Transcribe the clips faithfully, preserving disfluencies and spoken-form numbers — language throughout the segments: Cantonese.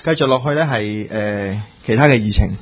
繼續落去咧係誒其他嘅議程。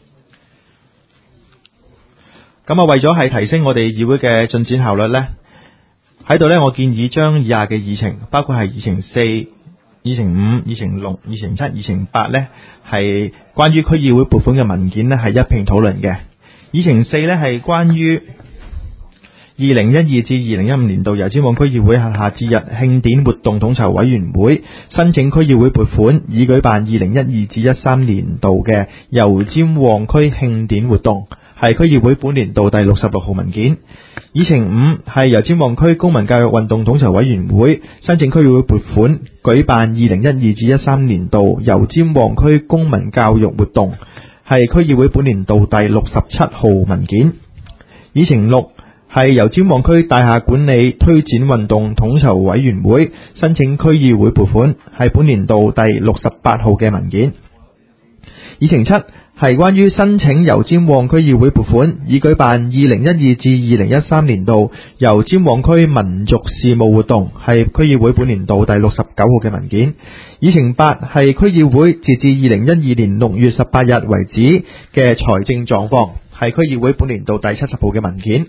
咁啊，為咗係提升我哋議會嘅進展效率咧，喺度咧我建議將以下嘅議程，包括係議程四、議程五、議程六、議程七、議程八咧，係關於區議會撥款嘅文件咧係一併討論嘅。議程四咧係關於二零一二至二零一五年度油尖旺區議會轄下節日慶典活動統籌委員會申請區議會撥款，以舉辦二零一二至一三年度嘅油尖旺區慶典活動，係區議會本年度第六十六號文件。議程五係油尖旺區公民教育運動統籌委員會申請區議會撥款，舉辦二零一二至一三年度油尖旺區公民教育活動，係區議會本年度第六十七號文件。議程六係油尖旺區大廈管理推展運動統籌委員會申請區議會撥款，係本年度第六十八號嘅文件。議程七係關於申請油尖旺區議會撥款，以舉辦二零一二至二零一三年度油尖旺區民族事務活動，係區議會本年度第六十九號嘅文件。議程八係區議會截至二零一二年六月十八日為止嘅財政狀況，係區議會本年度第七十號嘅文件。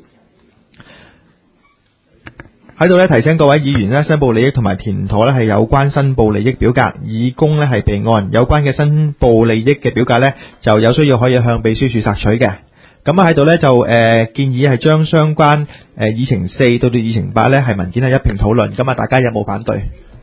喺度咧提醒各位議員咧，申報利益同埋填妥咧係有關申報利益表格，以供咧係備案。有關嘅申報利益嘅表格咧，就有需要可以向秘書處索取嘅。咁啊喺度咧就誒、呃、建議係將相關誒、呃、議程四到到議程八咧係文件係一併討論。咁啊大家有冇反對？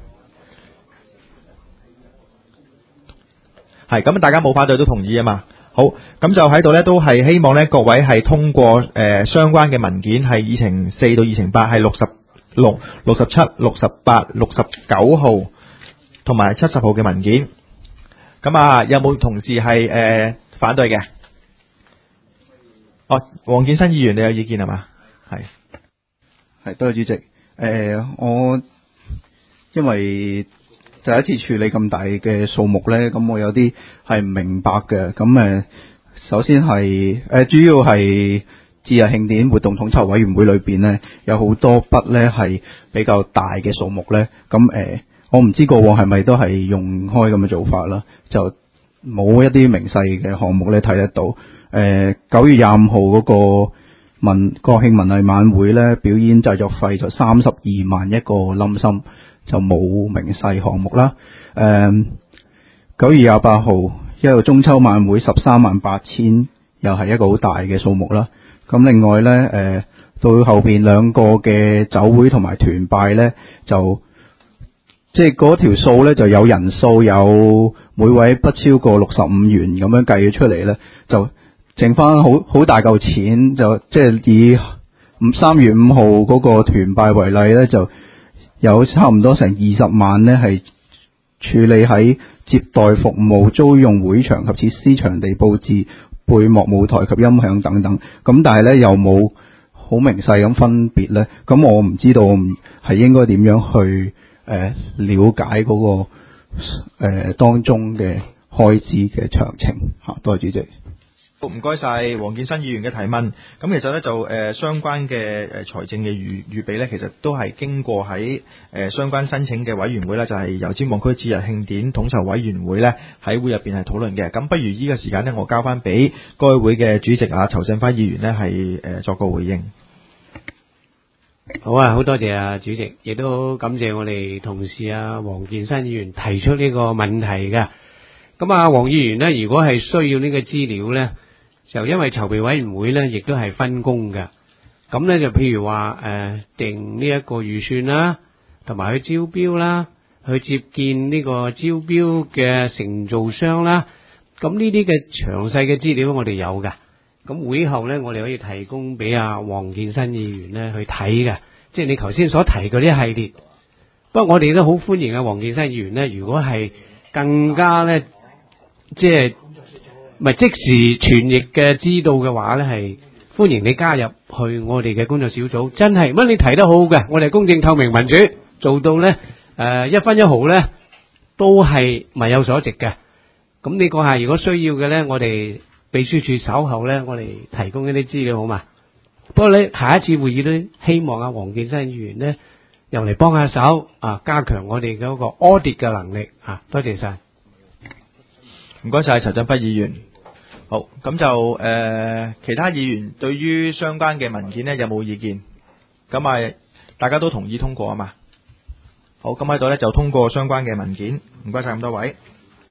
係咁大家冇反對都同意啊嘛。好，咁就喺度咧都係希望咧各位係通過誒、呃、相關嘅文件，係議程四到議程八係六十六、六十七、六十八、六十九號同埋七十號嘅文件。咁啊，有冇同事係誒、呃、反對嘅？哦，黃建新議員，你有意見係嘛？係係，多謝主席。誒、呃，我因為第一次處理咁大嘅數目咧，咁我有啲係唔明白嘅。咁誒，首先係誒、呃，主要係節日慶典活動統籌委員會裏邊咧，有好多筆咧係比較大嘅數目咧。咁誒、呃，我唔知過往係咪都係用開咁嘅做法啦，就冇一啲明細嘅項目咧睇得到。誒、呃，九月廿五號嗰個文國慶文藝晚會咧，表演製作費就三十二萬一個冧心，就冇明細項目啦。誒、呃，九月廿八號一個中秋晚會十三萬八千，又係一個好大嘅數目啦。咁另外咧，誒、呃、到後邊兩個嘅酒會同埋團拜咧，就即係嗰條數咧就有人數，有每位不超過六十五元咁樣計咗出嚟咧，就剩翻好好大嚿錢，就即係以五三月五號嗰個團拜為例咧，就有差唔多成二十萬咧係處理喺接待服務、租用會場及設施、場地佈置、背幕舞台及音響等等，咁但係咧又冇好明細咁分別咧，咁我唔知道係應該點樣去誒、呃、了解嗰、那個誒、呃、當中嘅開支嘅詳情嚇。多謝主席。 唔該晒黃建新議員嘅提問。咁其實咧就誒、呃、相關嘅誒財政嘅預預備咧，其實都係經過喺誒、呃、相關申請嘅委員會咧，就係油尖旺區節日慶典統籌委員會咧喺會入邊係討論嘅。咁不如呢個時間咧，我交翻俾該會嘅主席啊仇振輝議員咧係誒作個回應。 好啊，好多謝啊主席，亦都感謝我哋同事啊黃建新議員提出呢個問題嘅。咁啊黃議員呢，如果係需要呢個資料咧，就因為籌備委員會咧，亦都係分工嘅。咁咧就譬如話誒定呢一個預算啦，同埋去招標啦，去接見呢個招標嘅承造商啦。咁呢啲嘅詳細嘅資料我哋有嘅。咁會後咧，我哋可以提供俾阿黃建新議員咧去睇嘅。即係你頭先所提嗰啲系列。不過我哋都好歡迎阿黃建新議員咧，如果係更加咧，即係。咪即時傳譯嘅知道嘅話咧，係歡迎你加入去我哋嘅工作小組。真係乜你提得好嘅，我哋公正透明民主做到咧，誒、呃、一分一毫咧都係物有所值嘅。咁你講下，如果需要嘅咧，我哋秘書處稍後咧，我哋提供一啲資料好嘛？不過你下一次會議都希望阿黃建新議員咧又嚟幫下手啊，加強我哋嗰個 audit 嘅能力啊！多謝晒。 唔該晒陳振輝議員。好，咁就誒、呃、其他議員對於相關嘅文件呢，有冇意見？咁啊，大家都同意通過啊嘛。好，咁喺度呢，就通過相關嘅文件。唔該晒咁多位。